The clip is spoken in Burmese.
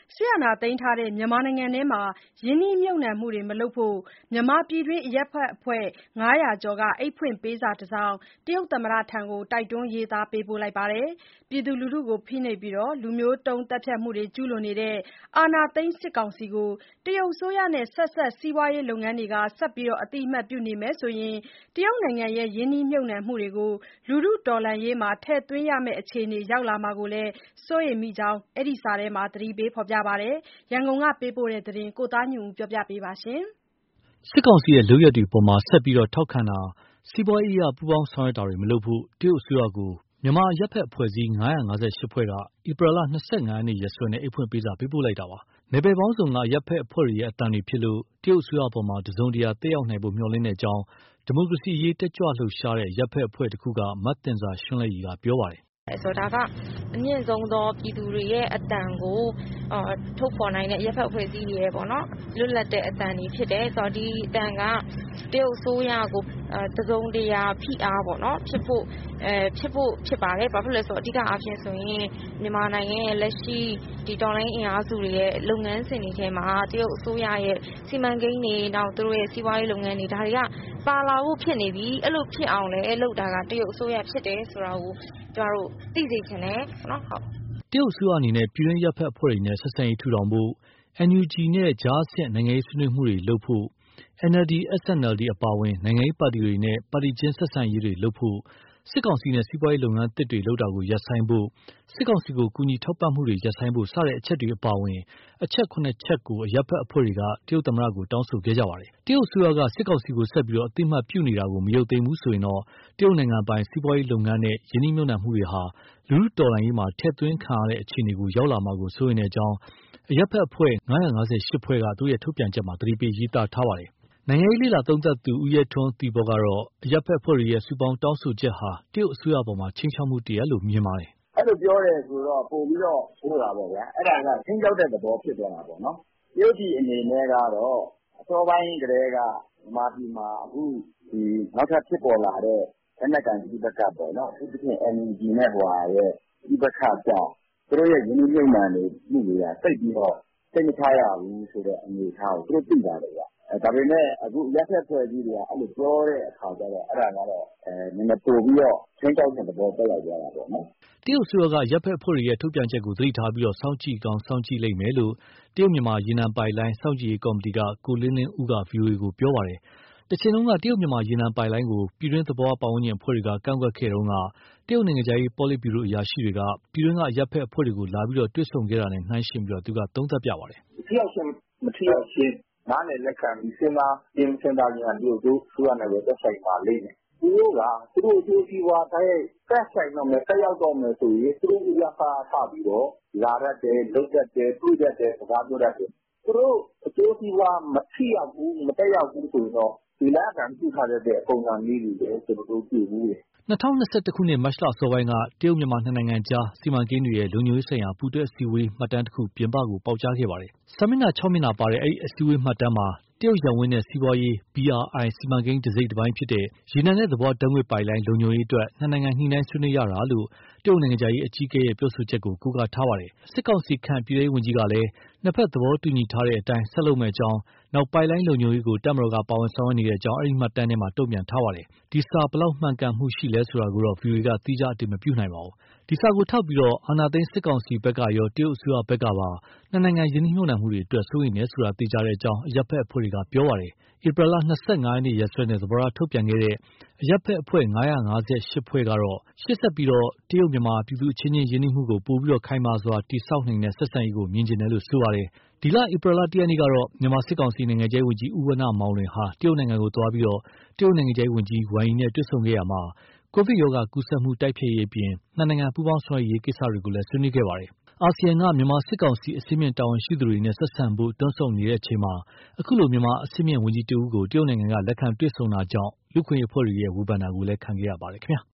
စစ်အာဏာသိမ်းထားတဲ့မြန်မာနိုင်ငံထဲမှာရင်းနှီးမြှုပ်နှံမှုတွေမလုပ်ဖို့မြန်မာပြည်တွင်းအရပ်ဘက်အဖွဲ့500ကျော်ကအိတ်ဖွင့်ပေးစာတစ်စောင်တရုတ်သမ္မတထံတိုက်တွန်းရေးသားပေးပို့လိုက်ပါတယ်။ ပြည်သူလူထုကိုဖိနှိပ်ပြီးလူမျိုးတုန်းသတ်ဖြတ်မှုတွေကျူးလွန်နေတဲ့အာဏာသိမ်းစစ်ကောင်စီကို တရုတ်အစိုးရနဲ့ဆက်စပ်စီးပွားရေးလုပ်ငန်းတွေကဆက်ပြီးအသိအမှတ်ပြုနေမယ်ဆိုရင် တရုတ်နိုင်ငံရဲ့ရင်းနှီးမြှုပ်နှံမှုတွေကို လူထုတော်လှန်ရေးမှာထည့်သွင်းရမယ့်အခြေအနေရောက်လာမှာကိုလည်းစိုးရိမ်မိကြောင်းအဲဒီစာထဲမှာသတိပေးဖော်ပြပါတယ်။ ရန်ကုန်ကပေးပို့တဲ့သတင်းကိုသားညွန့်ဦးကပြောပြပါမယ်။စစ်ကောင်စီရဲ့လုပ်ရပ်တွေအပေါ်ဆက်ပြီးထောက်ခံတာစီးပွားရေးအရပူးပေါင်းဆောင်ရွက်တာတွေမလုပ်ဖို့တရုတ်အစိုးရကိုမြန်မာအရပ်ဘက်အဖွဲ့အစည်း958ဖွဲ့ကဧပြီလ25ရက်နေ့ရက်စွဲနဲ့အိတ်ဖွင့်ပေးစာပေးပို့လိုက်တာပါ။နယ်ပယ်ပေါင်းစုံကအရပ်ဘက်အဖွဲ့တွေရဲ့အသံတွေဖြစ်လို့တရုတ်အစိုးရအပေါ်တစုံတရာတက်ရောက်နိုင်ဖို့မျှော်လင့်တဲ့အကြောင်းဒီမိုကရေစီအရေးတက်ကြွလှုပ်ရှားတဲ့အရပ်ဘက်အဖွဲ့တစ်ခုကမသဉ္ဇာရွှန်းလဲ့ရည်ကပြောပါတယ်ဆိုတော့ဒါကအမြင့်ဆုံးသောပြည်သူတွေရဲ့အတန်ကိုထုတ်ဖော်နိုင်တဲ့အရပ်ဖက်အဖွဲ့အစည်းတွေရဲ့ပေါ့နော်လွတ်လပ်တဲ့အတန်တွေဖြစ်တယ်ဆိုတော့ဒီအတန်ကတရုတ်အစိုးရကိုတစုံတရာဖိအားပေါ့နော်ဖြစ်ဖို့ဖြစ်ပါတယ်ဘာဖြစ်လဲဆိုတော့အဓိကအားဖြင့်ဆိုရင်မြန်မာနိုင်ငံရဲ့လက်ရှိဒီတော်လိုင်းအင်အားစုတွေရဲ့လုပ်ငန်းစဉ်တွေထဲမှာတရုတ်အစိုးရရဲ့စီမံကိန်းတွေနောက်သူတို့ရဲ့စီးပွားရေးလုပ်ငန်းတွေဒါတွေကပါလာဖို့ဖြစ်နေပြီအဲ့လိုဖြစ်အောင်လဲလုပ်တာကတရုတ်အစိုးရဖြစ်တယ်ဆိုတာကိုကျတို့သိစေချင်တယ်နော်ဟုတ်တရုတ်အစိုးရအနေနဲ့ပြည်တွင်းရပ်ဖက်အဖွဲ့တွေနဲ့ဆက်ဆံရေးထူထောင်ဖို့ NUG နဲ့ကြားဆင့်နိုင်ငံရေးဆွေးနွေးမှုတွေလုပ်ဖို့ NLD SNLD အပါအဝင်နိုင်ငံရေးပါတီတွေနဲ့ပါတီချင်းဆက်ဆံရေးတွေလုပ်ဖို့စစ်ကောင်စီနဲ့စီးပွားရေးလုပ်ငန်းသစ်တွေလုပ်တာကိုရပ်ဆိုင်းဖို့စစ်ကောင်စီကိုကူညီထောက်ပံ့မှုတွေရပ်ဆိုင်းဖို့စတဲ့အချက်တွေအပါအဝင်အချက်9ချက်ကိုအရပ်ဘက်အဖွဲ့တွေကတရုတ်သမ္မတကိုတောင်းဆိုခဲ့ကြပါတယ်။တရုတ်အစိုးရကစစ်ကောင်စီကိုဆက်ပြီးအသိအမှတ်ပြုနေတာကိုမယုံသိမ်းဘူးဆိုရင်တော့တရုတ်နိုင်ငံပိုင်စီးပွားရေးလုပ်ငန်းနဲ့ယင်းနှိမ့်မြုပ်နှံမှုတွေဟာလူထုတော်လှန်ရေးမှာထည့်သွင်းခံရတဲ့အခြေအနေကိုရောက်လာမှာကိုစိုးရိမ်တဲ့အကြောင်းအရပ်ဘက်အဖွဲ့958ဖွဲ့ကသူရဲ့ထုတ်ပြန်ချက်မှာသတိပေးရေးသားထားပါတယ်။နိုင်ငံရေးလေ့လာသုံးသပ်သူဦးရဲထွန်းသီပေါ်ကတော့အရပ်ဘက်အဖွဲ့တွေရဲ့စုပေါင်းတောင်းဆိုချက်ဟာတရုတ်အစိုးရပေါ်မှာချင်းချောက်မှုတည်းလို့မြင်ပါတယ်။အဲ့လိုပြောတယ်ဆိုတော့ပို့ပြီးတော့ဆိုးတာပေါ့ဗျာ။အဲ့ဒါကချင်းချောက်တဲ့သဘောဖြစ်သွားတာပေါ့နော်။တရုတ်ပြည်အနေနဲ့ကတော့အစောပိုင်းကတည်းကမြန်မာပြည်မှာအခုဒီနောက်ထပ်ဖြစ်ပေါ်လာတဲ့လက်နက်ကိုင်ပြည်ပကပေါ့နော်။အခုတစ်ချိန် NUG နဲ့ဟိုဟာရဲ့ပြည်ပကကြောင့်သူတို့ရဲ့ရင်းနှီးမြှုပ်နှံမှုတွေကစိတ်ပြီးတော့စိတ်မချရဘူးဆိုတဲ့အနေအထားကိုသူတို့သိတာလေဗျ။ဒါပေမဲ့အခုရက်ဆက်ဖွဲ့ကြီးတွေကအဲ့လိုပြောတဲ့အခါကျတော့အဲ့ဒါကတော့နည်းနည်းပို့ပြီးတော့ချင်းချောက်တဲ့သဘောတက်ရောက်သွားတာပေါ့နော်။တရုတ်အစိုးရကရပ်ဘက်အဖွဲ့တွေရဲ့ထုတ်ပြန်ချက်ကိုသတိထားပြီးစောင့်ကြည့်ကောင်းစောင့်ကြည့်လိမ့်မယ်လို့တရုတ်မြန်မာရေနံပိုက်လိုင်းစောင့်ကြည့်ရေးကော်မတီကကိုလင်းလင်းဦးက VOA ကိုပြောပါတယ်။တချိန်လုံးကတရုတ်မြန်မာရေနံပိုက်လိုင်းကိုပြည်တွင်းသဘောပတ်ဝန်းကျင်အဖွဲ့တွေကကန့်ကွက်ခဲ့တုန်းကတရုတ်နိုင်ငံခြားရေးပေါ်လစ်ဗျူရိုအရာရှိတွေကပြည်တွင်းကအရပ်ဘက်အဖွဲ့တွေကိုလာပြီးတွေ့ဆုံခဲ့တာနဲ့နှိုင်းယှဉ်ပြီးသူကသုံးသပ်ပြပါတယ်။ထိရောက်ခြင်းမထိရောက်ခြင်းနားလည်လက်ခံပြီးစဉ်းစားခြင်းစဉ်းစားခြင်းကတရုတ်ဆိုရမယ်သက်ဆိုင်ပါလိမ့်မယ်။သူတို့ကသူတို့အကျိုးစီးပွားတိုင်းသက်ဆိုင်တော့မယ်တက်ရောက်တော့မယ်ဆိုရင်သူတို့ဥပစာဖပြီးတော့လာတတ်တယ်လုပ်တတ်တယ်တွေ့တတ်တယ်စကားပြောတတ်တယ်။သူတို့အကျိုးစီးပွားမထိရောက်ဘူးမတက်ရောက်ဘူးဆိုတော့ဒီလက်ကံပြုထားတဲ့အပုံစံလေးတွေလည်းကျွန်တော်တို့ကြည့်ဘူးလေ 2021ခုနှစ်မတ်လအစောပိုင်းကတရုတ်မြန်မာနှစ်နိုင်ငံကြားစီမံကိန်းတွေရဲ့လုံခြုံရေးဆိုင်ရာပူးတွဲအစည်းအဝေးမှတ်တမ်းတစ်ခုပြင်ပကိုပေါက်ကြားခဲ့ပါတယ်။စာမျက်နှာ6မျက်နှာပါတဲ့အဲဒီအစည်းအဝေးမှတ်တမ်းမှာတရုတ်ရန်ဝင်းနဲ့စီးပွားရေး BRI စီမံကိန်းတစ်စိတ်တစ်ပိုင်းဖြစ်တဲ့ရေနံနဲ့သဘောဓာတ်ငွေ့ပိုက်လိုင်းလုံခြုံရေးအတွက်နှစ်နိုင်ငံညှိနှိုင်းဆွေးနွေးရတာလို့တရုတ်နိုင်ငံခြားရေးအကြီးအကဲရဲ့ပြောဆိုချက်ကိုကိုးကားထားပါတယ်။စစ်ကောင်စီခန့်ပြည်ထောင်ရေးဝန်ကြီးကလည်းနှစ်ဖက်သဘောတူညီထားတဲ့အတိုင်းဆက်လုပ်မယ့်အကြောင်းနောက်ပိုက်လိုင်းလုံခြုံရေးကိုတပ်မတော်ကပါဝင်ဆောင်ရွက်နေတဲ့အကြောင်းအဲဒီမှတ်တမ်းထဲမှာတုံ့ပြန်ထားပါတယ်။ဒီစာဘယ်လောက်မှန်ကန်မှုရှိလဲဆိုတာကိုတော့ VOA ကသီးခြားအတည်မပြုနိုင်ပါဘူး။ဒီစာကိုထောက်ပြီးအာဏာသိမ်းစစ်ကောင်စီဘက်ကရောတရုတ်အစိုးရဘက်ကပါနှစ်နိုင်ငံယင်းနှိမ့်မြှုပ်နှံမှုတွေအတွက်စိုးရိမ်တယ်ဆိုတာသိကြတဲ့အကြောင်းအရပ်ဘက်အဖွဲ့တွေကပြောပါတယ်။ဧပြီလ25ရက်နေ့ရက်စွဲနဲ့သဘောထားထုတ်ပြန်ခဲ့တဲ့အရပ်ဘက်အဖွဲ့958ဖွဲ့ကတော့ရှေ့ဆက်ပြီးတရုတ်မြန်မာပြည်သူအချင်းချင်းယင်းနှိမ့်မှုကိုပိုပြီးခိုင်မာစွာတည်ဆောက်နိုင်တဲ့ဆက်ဆံရေးကိုမြင်ချင်တယ်လို့ဆိုပါတယ်။ဒီလဧပြီလ1ရက်နေ့ကတော့မြန်မာစစ်ကောင်စီနိုင်ငံခြားရေးဝန်ကြီးဦးဝဏ္ဏမောင်လွင်ဟာတရုတ်နိုင်ငံကိုသွားပြီးတရုတ်နိုင်ငံခြားရေးဝန်ကြီးဝမ်ယီနဲ့တွေ့ဆုံခဲ့ရာမှာကိုဗစ်ရောဂါကူးစက်မှုတိုက်ဖျက်ရေးအပြင်နှစ်နိုင်ငံပူးပေါင်းဆောင်ရွက်ရေးကိစ္စတွေကိုလည်းဆွေးနွေးခဲ့ပါတယ်။အာဆီယံကမြန်မာစစ်ကောင်စီအဆင့်မြင့်တာဝန်ရှိသူတွေနဲ့ဆက်ဆံဖို့တွန်းဆုံနေတဲ့အချိန်မှာအခုလိုမြန်မာအဆင့်မြင့်ဝန်ကြီးတဦးကိုတရုတ်နိုင်ငံကလက်ခံတွေ့ဆုံတာကြောင့်လူ့အခွင့်အရေးအဖွဲ့တွေရဲ့ဝေဖန်တာကိုလည်းခံခဲ့ရပါတယ်ခင်ဗျာ။